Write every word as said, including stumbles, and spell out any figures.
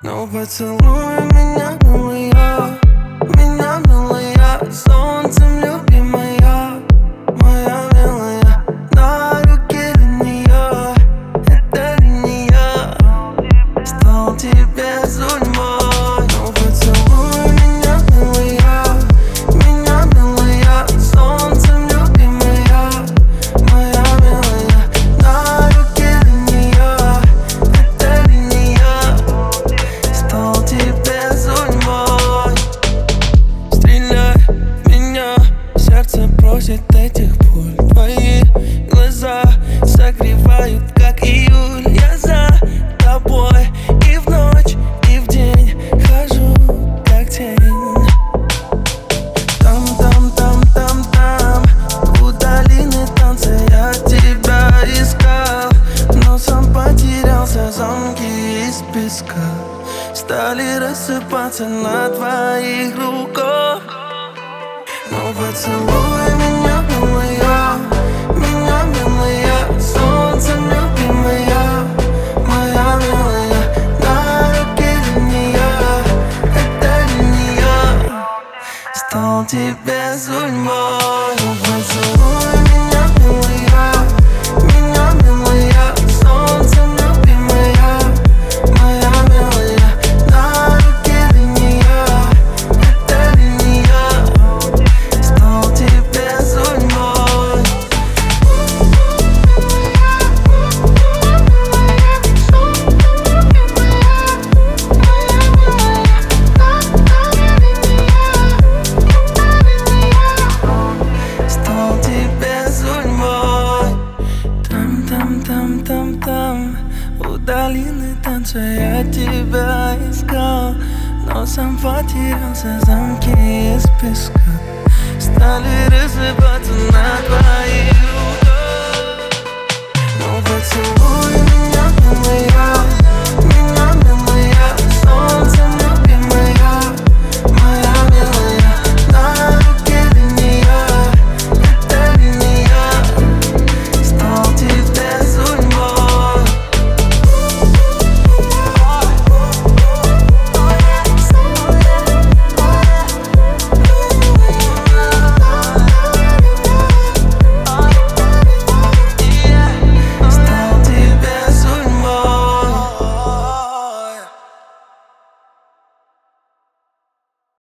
Ну поцелуй меня, милая, меня, милая, солнцем любимая, моя милая. На руке линия, это линия, стал тебе судьбой. Ну поцелуй меня, милая, меня, милая, солнцем любимая, моя милая. На руке линия, это линия, стал тебе судьбой. Стреляй в меня, сердце просит этих пуль. Твои глаза согревают, как июль. Я за тобой и в ночь, и в день хожу, как тень. Там, там, там, там, там, у долины танца я тебя искал, но сам потерялся. Замки из песка стали рассыпаться на твоих руках. Ну поцелуй меня, милая, меня, милая, солнцем любимая, моя милая. На руке линия, это линия, стал тебе судьбой. Ну поцелуй меня, милая, меня, милая, солнцем любимая, моя милая. На руке линия, это линия, стал тебе судьбой. Стал тебе судьбой. Там, там, там, там, там, у долины танца я тебя искал, но сам потерялся. Замки из песка стали рассыпаться на твоих руках. Ну поцелуй меня, милая,